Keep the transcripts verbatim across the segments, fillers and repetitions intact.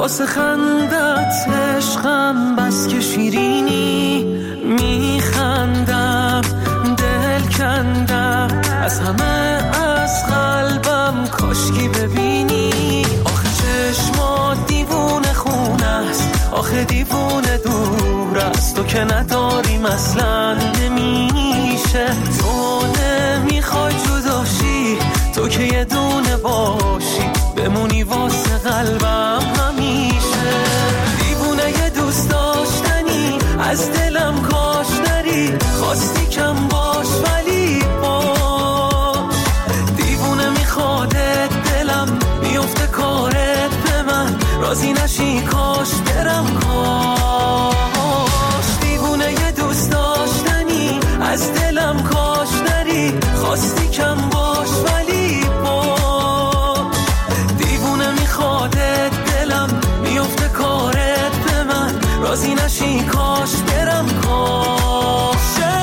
واسه خندت عشقم بس که شیرینی، میخندم دل کندم از همه از قلبم، کاشکی ببینی. آخه چشمات دیوونه خونه است، آخه دیوونه دور است، تو که نداریم اصلا نمیشه. تو نمیخوای جداشی، تو که یه دونه باشی، بمونی واسه قلبم همیشه. دیوونه یه دوست داشتنی، از دلم کاش نری، خواستی کم باش ولی باش. دیوونه میخوادت دلم، میفته کارت به من، راضی نشی کاش برم کاش. دیوونه یه دوست داشتنی، از دلم کاش نری، خواستی کم باش ولی باش. دیوونه میخوادت دلم، میفته کارت به من، راضی نشی کاش برم کاش.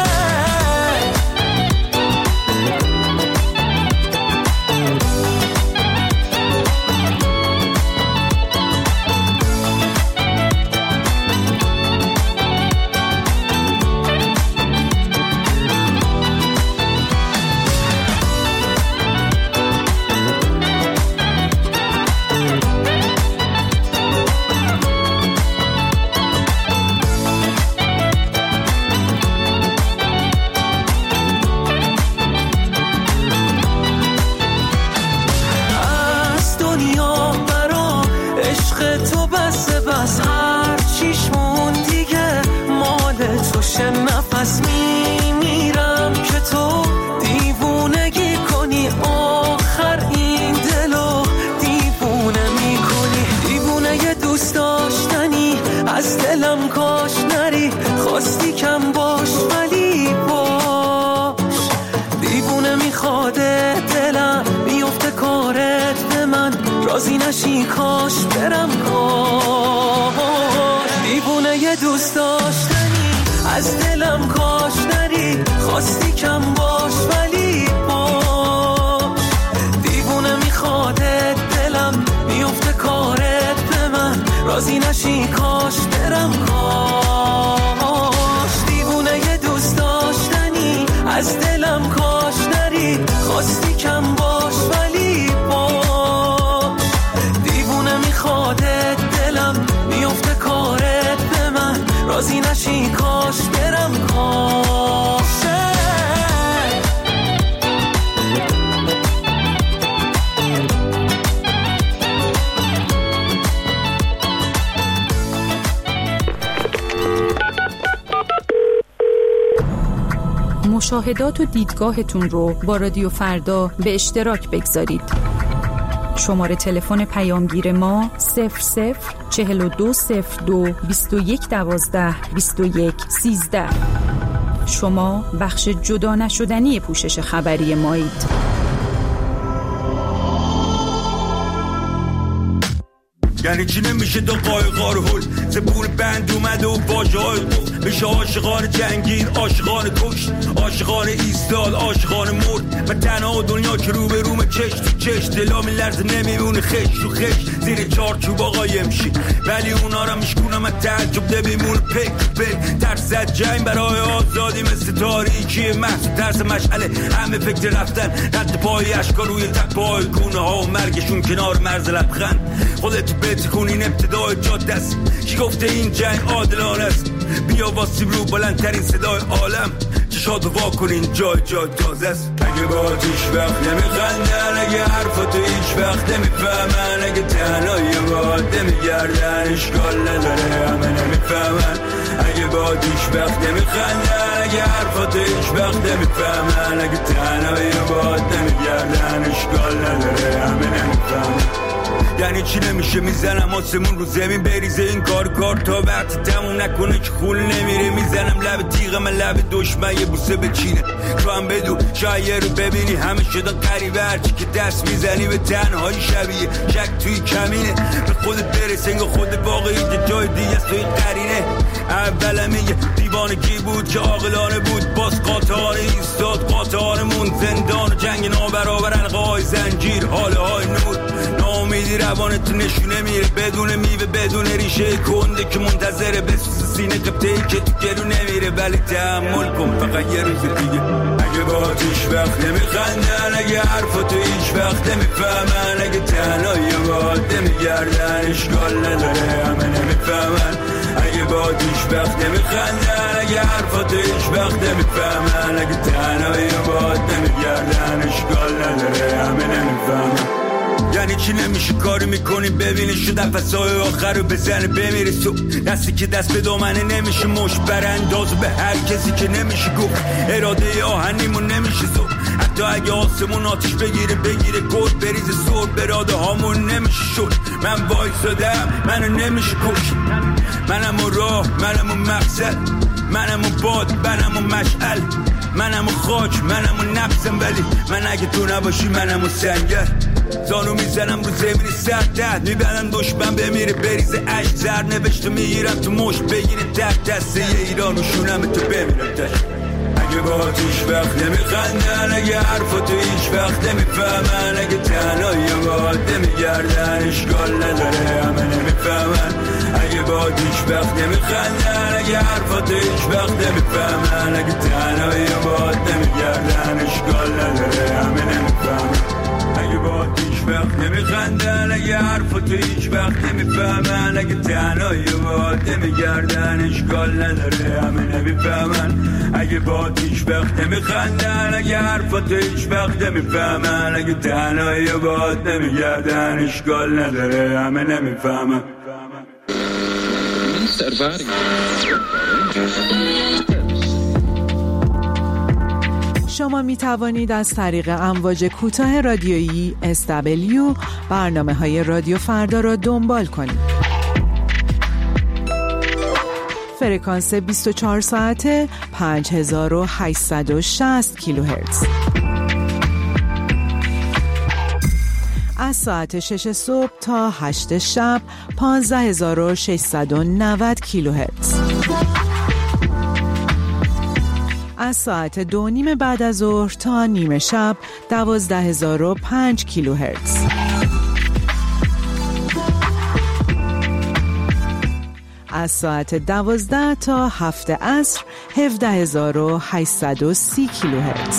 نفس میمیرم که تو دیوونگی کنی، آخر این دلو دیوونه میکنی. دیوونه یه دوست داشتنی، از دلم کاش نری، خواستی کم باش ولی باش. دیوونه میخواده دلم، میفته کارت به من، راضی نشی کاش برم کاش. دیوونه یه دوست داشتنی، از دلم کاش نری، خواستی کم باش ولی باش. دیوونه میخوادت دلم، میفته کارت به من، راضی نشی کاش برم کاش. دیوونه یه دوست داشتنی، از دلم کاش نری، خواستی کم باش ولی باش. دیوونه میخوادت دلم، میفته کارت به من، راضی نشی کاش برم کاش. مشاهدات و دیدگاهتون رو با رادیو فردا به اشتراک بگذارید. شماره تلفن پیامگیر ما صفر صفر چهل و دو صفر دو بیست و یک دوازده بیست و یک سیزده. شما بخش جدا نشدنی پوشش خبری مایید. یعنی چی نمیشه دو قایقا رو هل زبور بند اومده و باجه های قفل میشه. عاشقان جنگین، عاشقان کشت، عاشقان ایستاد، عاشقان مرد. و تنها دنیا که رو به روم چش تو چش، دلا میلرزه نمیمونه خش تو خش زیر چارچوب آقا یمشی. ولی اونا را میشکونم از تعجب نمیمونه پک پک. ترس جنگ برای آزادی مثل تاریکی محض ترس مشعله. همه فکر رفتن رد پای اشکار روی تک پای گونه ها و مرگشون کنار مرز لبخند. خودت بهت کنین ابتدای جاده است. کی گفته این جنگ عادلانه است؟ بیا واسیم رو بلندترین صدای عالم، چشاتو وا کنین جای جای تازه است. اگه با هیچ وقت نمیخندن، اگه حرفاتو هیچ وقت نمیفهمن، اگه تنهایی باید نمیگردن، اشکال نداره همه نمیفهمن. اگه با هیچ وقت نمیخندن، اگه حرفاتو هیچ وقت نمیفهمن، اگه تنهایی باید نمیگردن، اشکال نداره همه نمیفهمن. یعنی چی نمیشه میزنم آسمون رو زمین بریزه این کار کار تا وقتی تموم نکنه که خول نمیره. میزنم لب تیغ من لب دشمن یه بوسه بچینه. تو هم بدو شاید رو ببینی همه شدن قریبه، هرچی که دست میزنی به تنهایی شبیه شک توی کمینه. به خودت برس انگاه خود واقعی جای دیگه است توی قرینه. اولم یه دیوانگی بود که عاقلانه بود، باز قاطعانه ایستاد قاطعانمون. زندان و جنگ نابرابر، حلقه های زنجیر، حاله های نور، ناامیدی دیدی روانت نشونه میره بدون میوه بدون ریشه کنده که منتظره بسوز سینه قبطه‌ای که تو گلو نمیره. ولی تحمل کن فقط یه روز دیگه. اگه با هیچ وقت نمیخندن، اگه حرفاتو هیچ وقت نمیفهمن، اگه تنهایی باد نمیگردن اشکال نداره همه نمیفهمن. اگه با هیچ وقت نمیخندن، اگه حرفاتو هیچ وقت نمیفهمن، اگه تنهایی باد نمیگردن اشکال نداره همه نمیفهمن. یعنی چی نمیشه کاری میکنی ببینی شو نفسای آخر رو بزنه بمیره صبح. دستی که دست به دامنه نمیشه مش برانداز به هر کسی که نمیشه گفت اراده آهنیمون نمیشه زود. حتی اگه آسمون آتش بگیره بگیره گل بریزه سر براده هامون نمیشه شد. من وایسادم منو نمیشه کش. منم و راه منم و مقصد منم و باد منم و مشعل منم و خاک منم و نفسم. ولی من اگه تو نباشی منم و سنگر. زانو میزنم رو زمین سر تحت میبندم دشمن بمیره بریزه عشق زر نوشته میگیرم تو مشت بگیره تحت دسته یه ایران و شونم تو بمیرم تشت. اگه با هیچ وقت نمیخندن، اگه حرفاتو هیچ وقت نمیفهمن، اگه تنهایی باد نمیگردن اشکال نداره همه نمیفهمن. اگه با هیچ وقت نمیخندن، اگه حرفاتو هیچ وقت نمیفهمن، اگه تنهایی باد نمیگردن اشکال نداره همه نمیفهمن. اگه با هیچ وقت نمیخندن، اگه حرفاتو هیچ وقت نمیفهمن، اگه تنهایی باد نمیگردن اشکال نداره همه نمیفهمن. اگه با هیچ وقت نمیخندن، اگه حرفاتو هیچ وقت نمیفهمن، اگه تنهایی باد نمیگردن اشکال نداره همه نمیفهمن. شما می توانید از طریق امواج کوتاه رادیویی اس دبلیو برنامه های رادیو فردا را دنبال کنید. فرکانس بیست و چهار ساعته پنج هزار و هشتصد و شصت کیلوهرتز. از ساعت شش صبح تا هشت شب پانزده هزار و ششصد و نود کیلوهرتز. از ساعت دو نیم بعد از ظهر تا نیمه شب دوازده هزار و پنج کیلوهرتز. از ساعت دوازده تا هفت عصر هفده هزار و هشتصد و سی کیلوهرتز.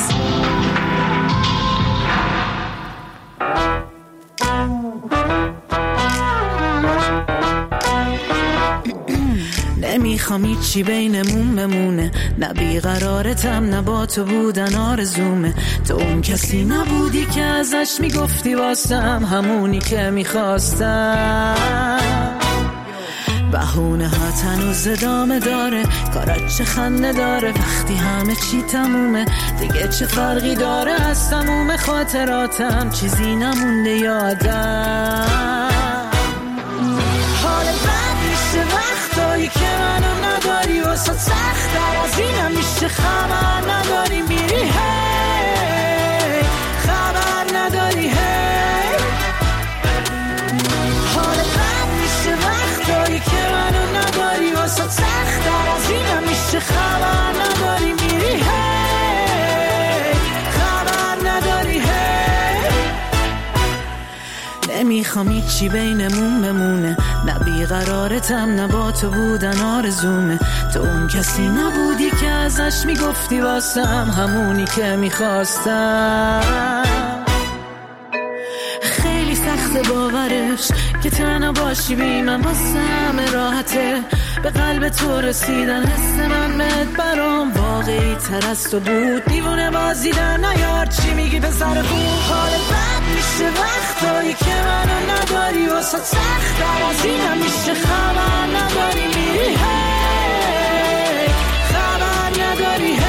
نمیخوام هیچی بینمون بمونه، نه بیقرارتم نه با تو بودن آرزومه. تو اون کسی نبودی که ازش میگفتی واسم همونی که میخواستم. بهونه ها تنوز ادامه داره، کارات چه خنده داره وقتی همه چی تمومه. دیگه چه فرقی داره از تموم خاطراتم چیزی نمونده یادم. حال بد میشه وقتایی که منو نداری، واسه سخت‌تر از اینم میشه خبر نداری میری هی خبر نداری هی. حال بد میشه وقتایی که منو نداری، واسه سخت‌تر از اینم میشه خبر نداری میری هی خبر نداری هی. نمیخوام هیچی بینمون بمونه، نه بیقرارتم نه با تو بودن آرزومه. تو اون کسی نبودی که ازش میگفتی واسم همونی که میخواستم. خیلی سخت باورش که تنها باشی بی من واسم راحته. به قلب تو رسیدن حس من مد برام واقعی تر از تو بود. دیوونه بازی در نیار چی میگی به سر خوب. حال بد میشه وقتایی که منو نداری، واسه سخت در از اینم میشه خبر نداری میری هی خبر نداری هی.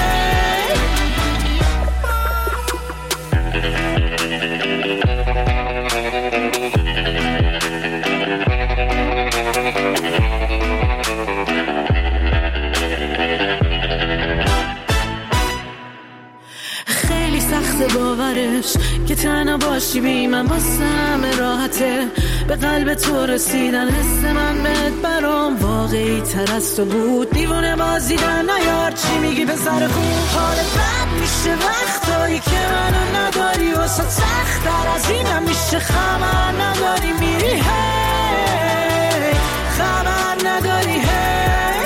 خیلی سخت باورش که تنها باشی بی من واسم راحته. به قلب تو رسیدن حس من مد برام واقعی تر از تو بود. دیوونه بازی در نیار چی میگی به سر خوب. حال بد میشه وقتایی که منو نداری واسه سخت در از اینم میشه خبر نداری میری هی خبر نداری هی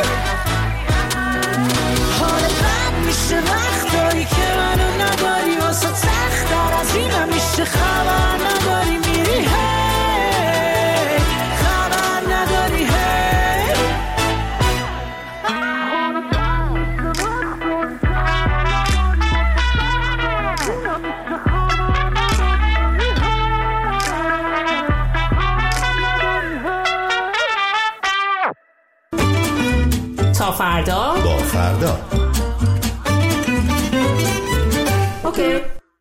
حال بد میشه وقتایی که منو نداری واسه سخت در از اینم میشه خبر نداری میری هی خبر نداری هی تا فردا با فردا اوکی.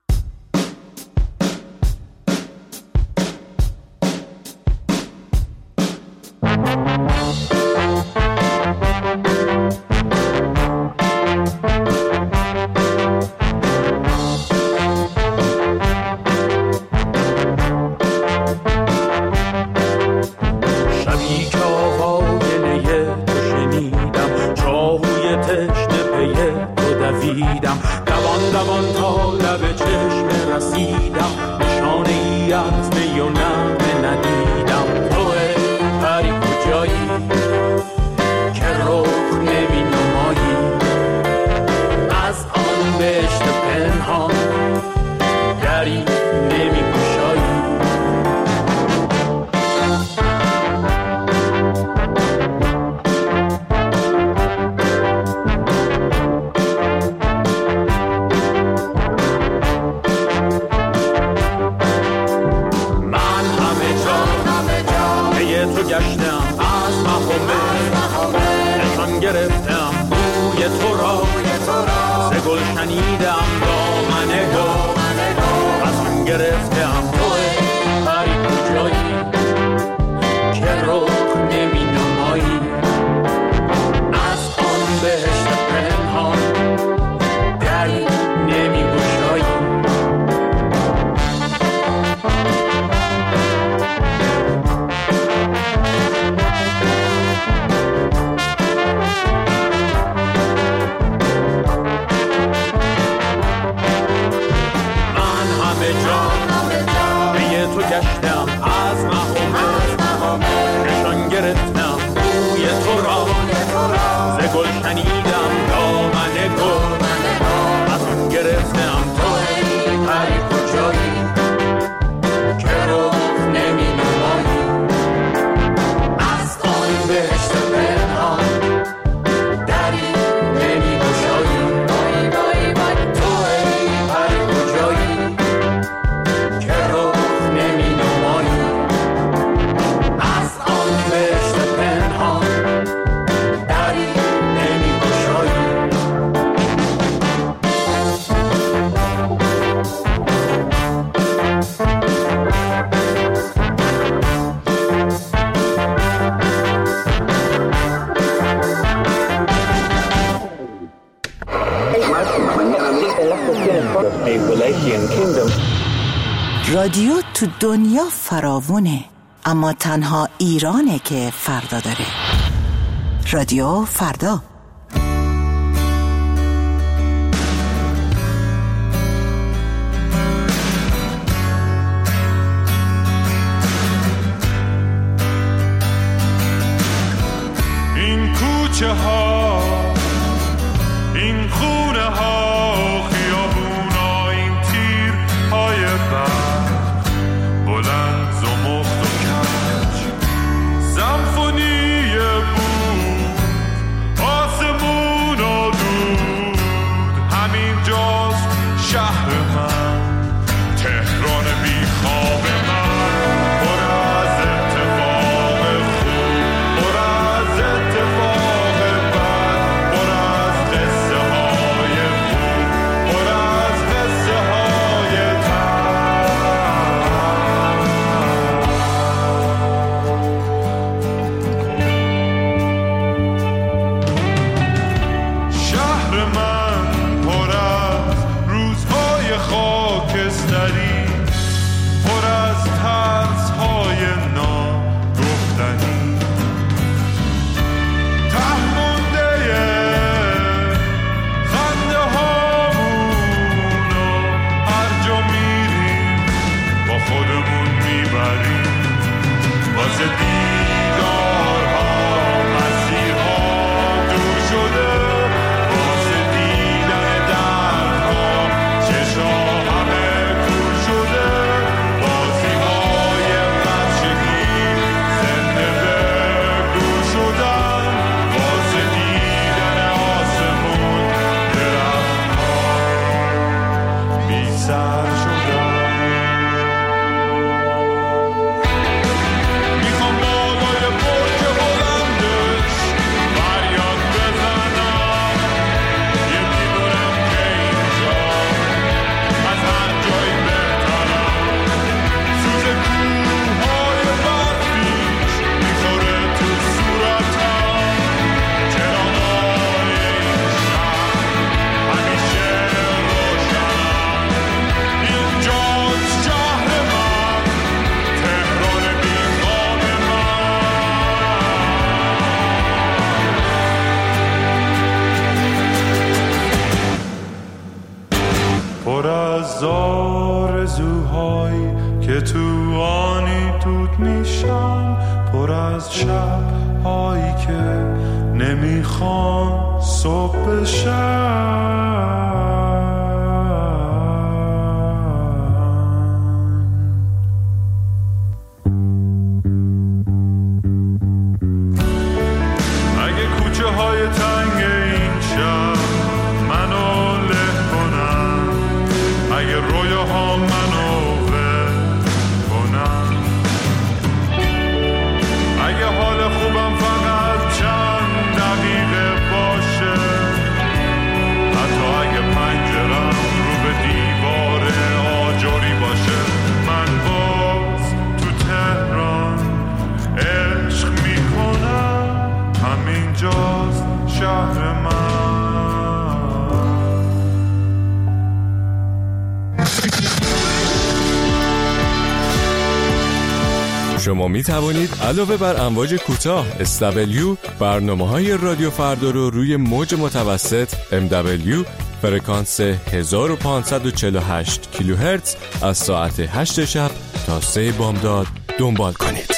رادیو تو دنیا فراوونه، اما تنها ایرانه که فردا داره. رادیو فردا. این کوچه ها، این خونه ها، خیابون ها، این تیر های برق بلند زمخت و کج، سمفونی بود، آسمون و دود، همین جاست شهر من، تهران بی خواب من، پر از اتفاق خوب، پر از اتفاق بد، پر از قصه های خوب. پر از آرزوهایی که تو آنی دود میشن، پر از شب‌هایی که نمیخوان صبح بشن. شما می توانید علاوه بر امواج کوتاه اس دبلیو برنامه‌های رادیو فردا رو روی موج متوسط ام دبلیو فرکانس هزار و پانصد و چهل و هشت کیلوهرتز از ساعت هشت شب تا سه بامداد دنبال کنید.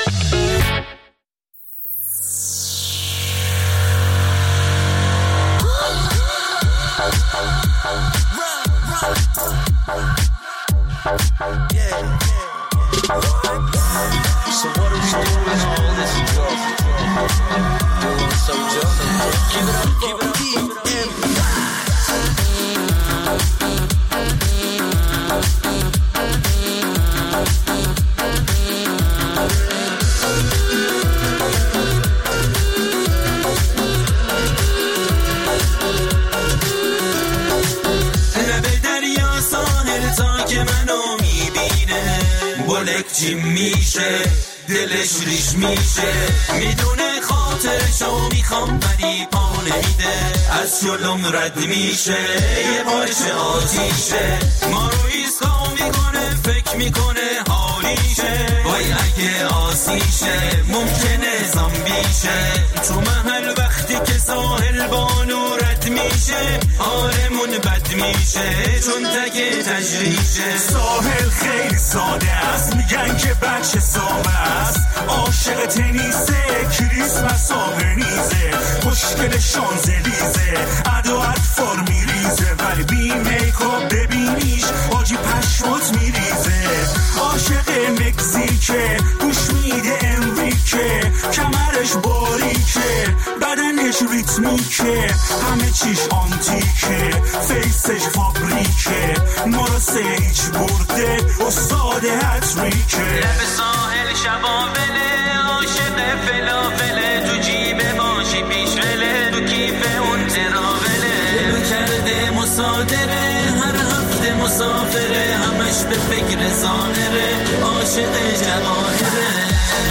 بلکچی میشه دلش ریش میشه، میدونه خاطرشو میخوام ولی پا نمیده، از جلوم رد میشه یه بارش آتیشه، ما رو ایسکا میکنه فکر میکنه حالیشه، وای اگه آسیشه ممکنه زامبیشه، تو محل وقتی که ساحل بانو رد میشه حالمون بد میشه چون تگه تجریشه. ساحل خیلی ساده است، میگن که بچه سامه است، عاشق تنیسه کریسمس آبرنیزه، خوشگل شانزلیزه ادا اطفار میریزه، ولی بی میکاپ ببینیش آجی پشمات میریزه، عاشق مکزیکه گوش میده امریکه، کمرش باریکه بدنش ریتمیکه، همه چیش آنتیکه فیسش فابریکه، ما رو سیج برده استاد هتریکه، لب ساحل شبابله عاشق فلافله، تو جیب ماشی پیشوله تو کیف اون تراوله، دلو کرده مصادره هر هفته مسافره، همش به فکر ظاهره عاشق جواهره.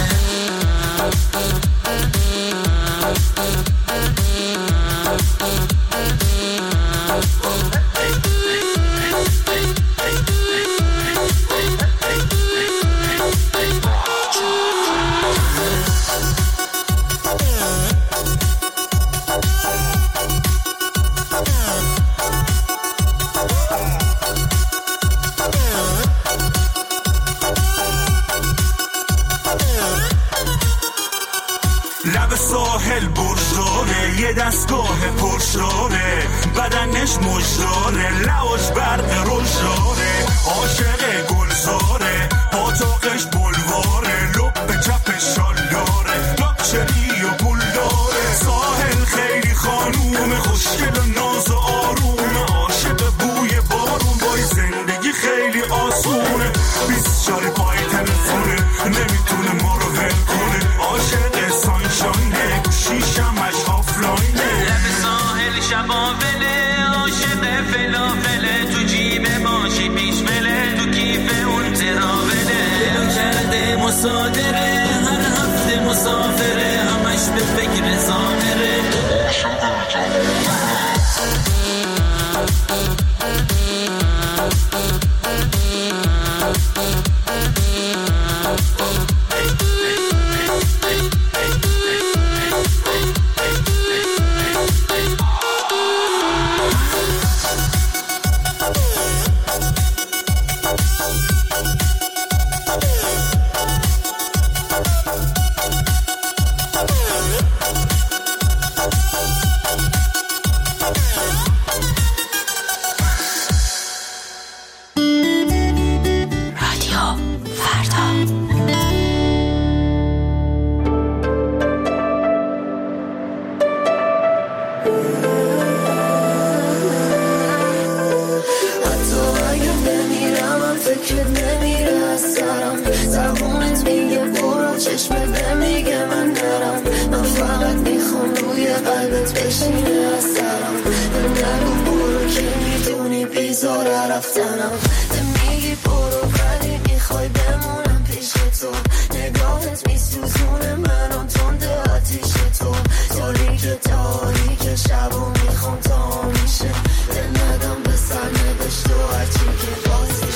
لب ساحل برشاره یه دستگاه پرشاره، بدنش مجداره لعاش برق روشاره، عاشق گلزاره پاتاقش بلواره، لب به چپ شالداره لاکچری و پولداره، ساحل خیلی خانوم خوشگل و ناز و آروم، عاشق بوی بارون وای زندگی خیلی آسونه، بیست جای پای تلفونه نمیتونه ما رو ول کنه، عاشق سانشاینه گوشیشمش آفلاینه، لب ساحل شبابله عاشق فلافله، تو جیب ماشی پیشمله تو کیف اون تراوله، دلو کرده مصادره هر هفته مسافره، همش به فکر ظاهره. قلبت بشینه از سرم. نگو برو که میدونی بیزاره رفتنم. میگی برو ولی میخوای بمونم پیش تو. نگاهت میسوزونه منو تنده آتیش تو. تاریک تاریک شب و میخوام تا میشه. دل ندم به سر نوشت و هرچی که بازیشه.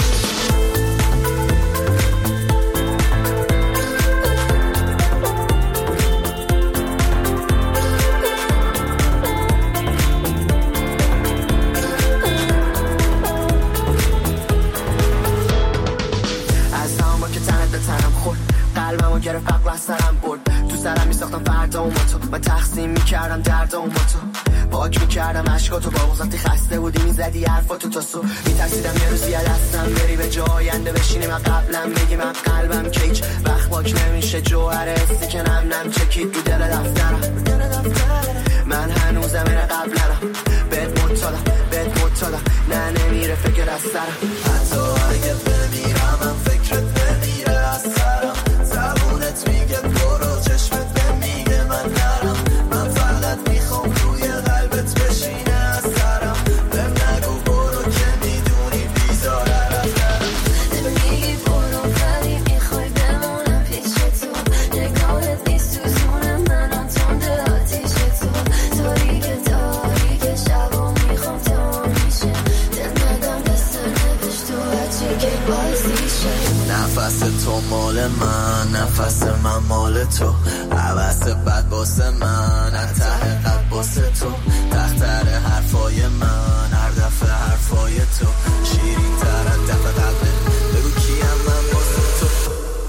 قلبمو گرفت فقر از سرم برد. تو سرم میساختم فردا و تو. من تقسیم میکردم درد و تو. پاک میکردم عشقاتو. با وقتی خسته بودی میزدی حرفاتو تا صبح. میترسیدم یه روزی از دستم بری به جای آینده بشینی. من قبلم بگی من قلبم که هیچ وقت پاک نمیشه. جوهر حسی که نم نم چکید رو دل دفترم. من هنوزم این قبلم. بهت مطالم بهت مطالم. نه نمیره فکر از سرم. حتی اگه بمیرم من فکرت نمیره از سرم. زبونت میگه برو چشمت میگه من نرم. من فقط میخوام روی قلبت بشینه از سرم. بهم نگو برو که میدونی بیزاره رفتنم. میگی برو ولی میخوای بمونم پیش تو. نگاهت میسوزونه منو تنده آتیش تو. تاریک تاریک شب و میخوام تا میشه. دل ندم به سر نوشت و هرچی که بازیشه. نفس تو مال من نفس من مال تو. عوض بد باسه من ته قد باسه تو. تختر حرفای من هر دفعه حرفای تو. شیرین تر از دفعه قبله. بگو کیم من باسه تو.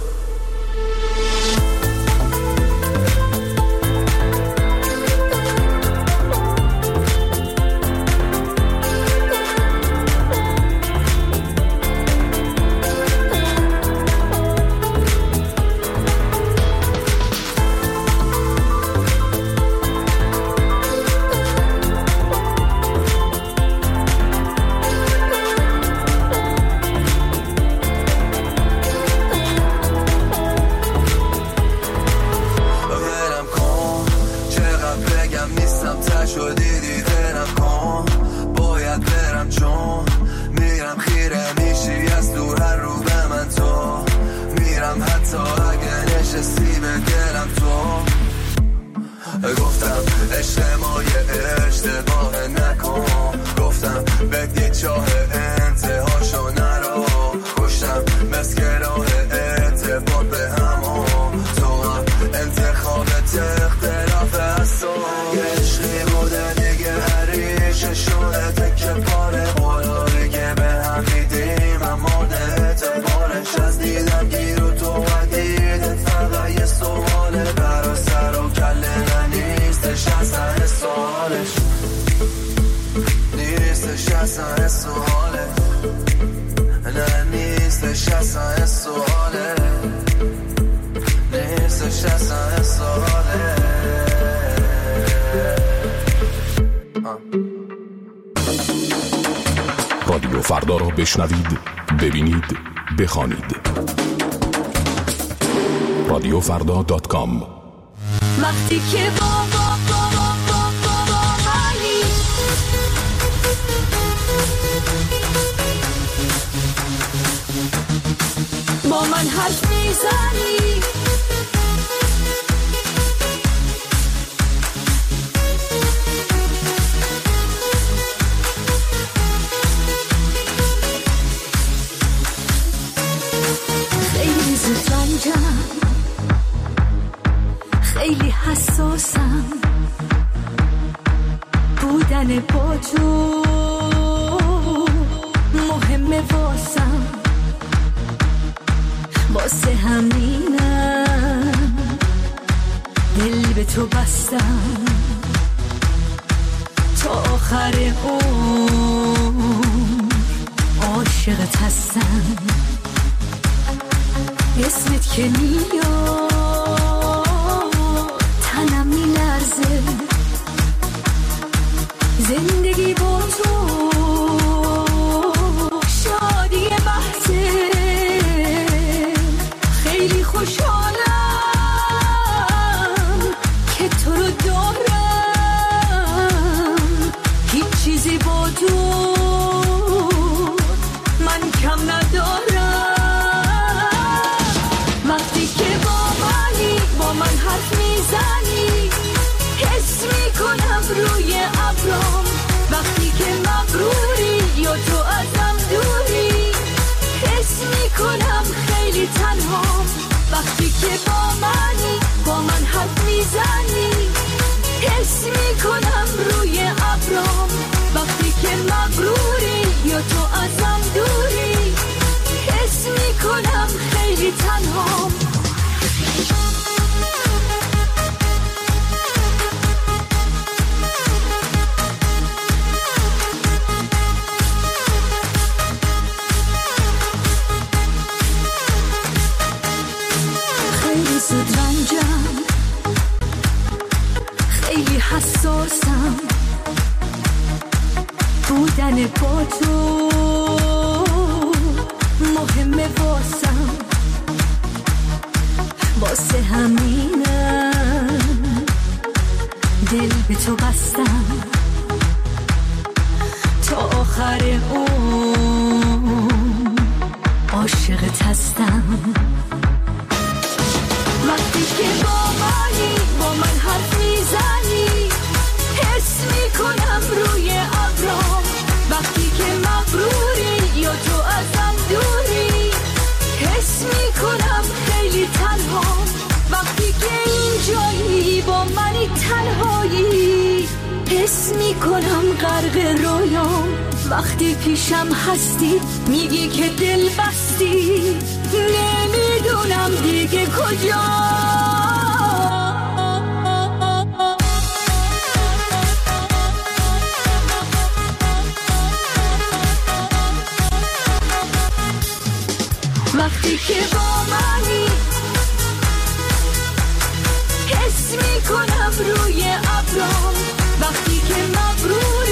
رادیو فردا را بشنوید، ببینید، بخوانید. رادیو فردا دات کام. وقتی که با با با با با با با منی با من حرف میزنی خیلی زود رنجم، خیلی حساسم، بودن با تو مهمه واسم، واسه همینم دل به تو بستم، تا آخر عمر عاشقت هستم. اسمت که میاد تنم میلرزه، زندگی با تو شادی بحثه، خیلی خوشحالم که تو رو دارم، من کم ندارم. وقتی که با منی با من حرف میزنی حس میکنم روی ابرام. وقتی که مغروری یا تو ازم دوری حس میکنم خیلی تنهام. وقتی که با منی با من حرف میزنی حس میکنم روی ابرام. وقتی که مغروری یا تو ازم دوری حس میکنم خیلی تنهام. خیلی زود رنجم، خیلی حساسم. بودن با تو مهمه واسم، واسه همینم دل به تو بستم. تا آخر اون عاشقت هستم. وقتی که با منی با من حرف میزنی حس میکنم روی ابرام. وقتی که مغروری یا تو ازم دوری حس میکنم خیلی تنهام. وقتی که اینجایی با منی تنهایی حس میکنم غرق رویام. وقتی پیشم هستی میگی که دل بستی نمیدونم دیگه کجا. وقتی که با منی حس میکنم روی ابرام. وقتی که مغرور